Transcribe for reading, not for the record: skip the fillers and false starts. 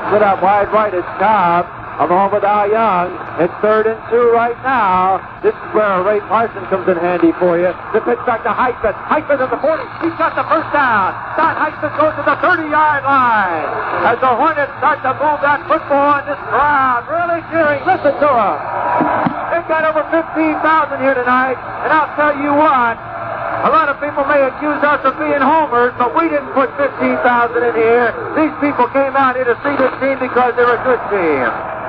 Split out wide right is Cobb. Along with Al Young. It's 3rd and 2 right now. This is where Ray Parson comes in handy for you. The pitch back to Heisman. Heisman at the 40. He's got the first down. Don Heisman goes to the 30-yard line. As the Hornets start to move that football in this crowd. Really cheering. Listen to them. They've got over 15,000 here tonight. And I'll tell you what. A lot of people may accuse us of being homers, but we didn't put 15,000 in here. These people came out here to see this team because they're a good team.